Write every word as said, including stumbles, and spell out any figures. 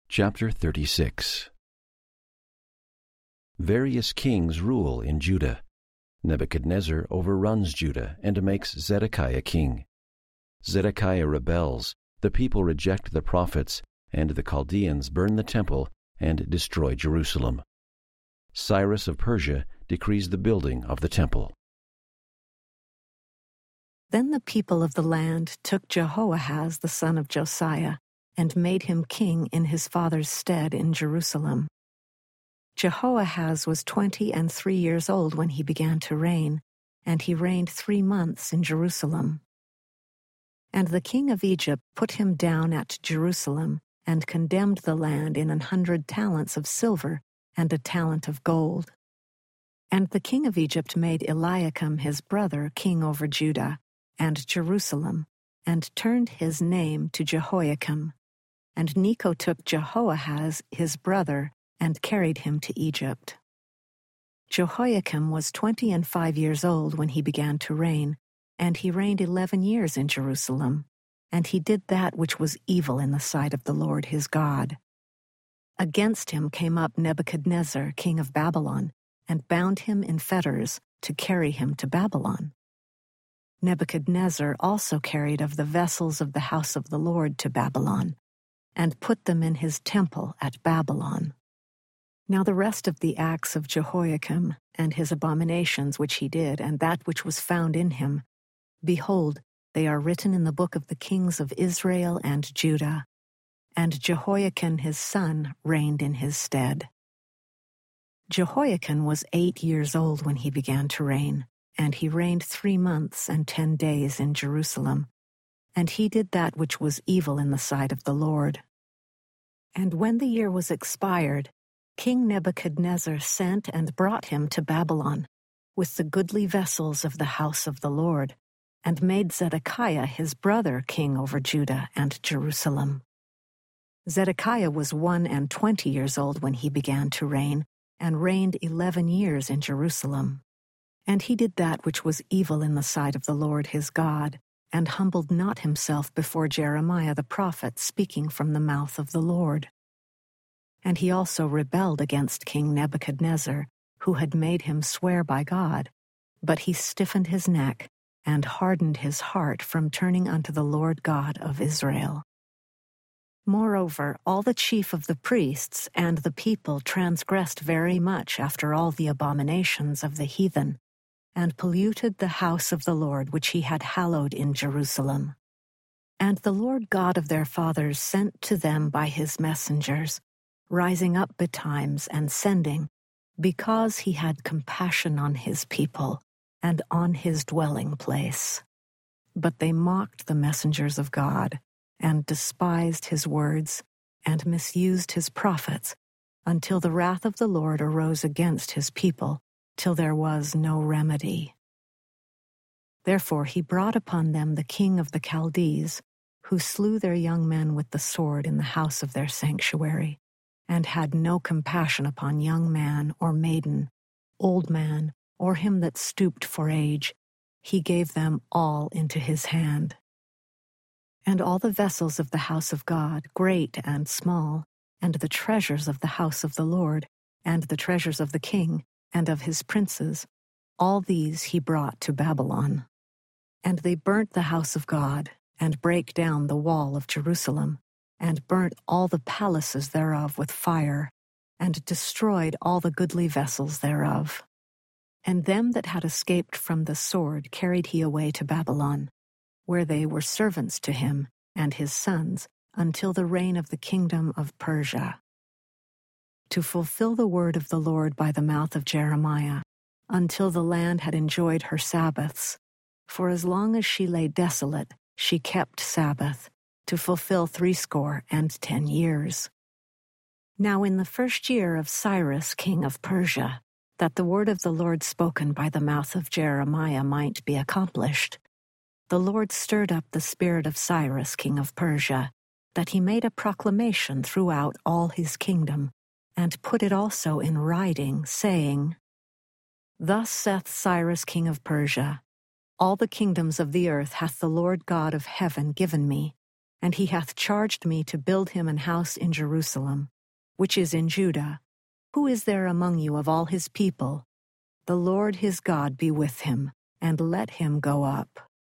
Chapter thirty-six. Various kings rule in Judah. Nebuchadnezzar overruns Judah and makes Zedekiah king. Zedekiah rebels, the people reject the prophets, and the Chaldeans burn the temple and destroy Jerusalem. Cyrus of Persia decrees the building of the temple. Then the people of the land took Jehoahaz the son of Josiah, and made him king in his father's stead in Jerusalem. Jehoahaz was twenty and three years old when he began to reign, and he reigned three months in Jerusalem. And the king of Egypt put him down at Jerusalem, and condemned the land in an hundred talents of silver and a talent of gold. And the king of Egypt made Eliakim his brother king over Judah and Jerusalem, and turned his name to Jehoiakim. And Necho took Jehoahaz his brother, and carried him to Egypt. Jehoiakim was twenty and five years old when he began to reign, and he reigned eleven years in Jerusalem, and he did that which was evil in the sight of the Lord his God. Against him came up Nebuchadnezzar, king of Babylon, and bound him in fetters to carry him to Babylon. Nebuchadnezzar also carried of the vessels of the house of the Lord to Babylon, and put them in his temple at Babylon. Now the rest of the acts of Jehoiakim, and his abominations which he did, and that which was found in him, behold, they are written in the book of the kings of Israel and Judah. And Jehoiakim his son reigned in his stead. Jehoiakim was eight years old when he began to reign, and he reigned three months and ten days in Jerusalem. And he did that which was evil in the sight of the Lord. And when the year was expired, King Nebuchadnezzar sent and brought him to Babylon, with the goodly vessels of the house of the Lord, and made Zedekiah his brother king over Judah and Jerusalem. Zedekiah was one and twenty years old when he began to reign, and reigned eleven years in Jerusalem. And he did that which was evil in the sight of the Lord his God, and humbled not himself before Jeremiah the prophet, speaking from the mouth of the Lord. And he also rebelled against King Nebuchadnezzar, who had made him swear by God, but he stiffened his neck, and hardened his heart from turning unto the Lord God of Israel. Moreover, all the chief of the priests and the people transgressed very much after all the abominations of the heathen, and polluted the house of the Lord which he had hallowed in Jerusalem. And the Lord God of their fathers sent to them by his messengers, rising up betimes and sending, because he had compassion on his people and on his dwelling place. But they mocked the messengers of God, and despised his words, and misused his prophets, until the wrath of the Lord arose against his people, till there was no remedy. Therefore he brought upon them the king of the Chaldees, who slew their young men with the sword in the house of their sanctuary, and had no compassion upon young man or maiden, old man, or him that stooped for age. He gave them all into his hand. And all the vessels of the house of God, great and small, and the treasures of the house of the Lord, and the treasures of the king, and of his princes, all these he brought to Babylon. And they burnt the house of God, and brake down the wall of Jerusalem, and burnt all the palaces thereof with fire, and destroyed all the goodly vessels thereof. And them that had escaped from the sword carried he away to Babylon, where they were servants to him and his sons, until the reign of the kingdom of Persia. To fulfill the word of the Lord by the mouth of Jeremiah, until the land had enjoyed her Sabbaths, for as long as she lay desolate, she kept Sabbath, to fulfill threescore and ten years. Now in the first year of Cyrus king of Persia, that the word of the Lord spoken by the mouth of Jeremiah might be accomplished, the Lord stirred up the spirit of Cyrus king of Persia, that he made a proclamation throughout all his kingdom, and put it also in writing, saying, Thus saith Cyrus king of Persia, All the kingdoms of the earth hath the Lord God of heaven given me, And he hath charged me to build him an house in Jerusalem, which is in Judah. Who is there among you of all his people? The Lord his God be with him, and let him go up.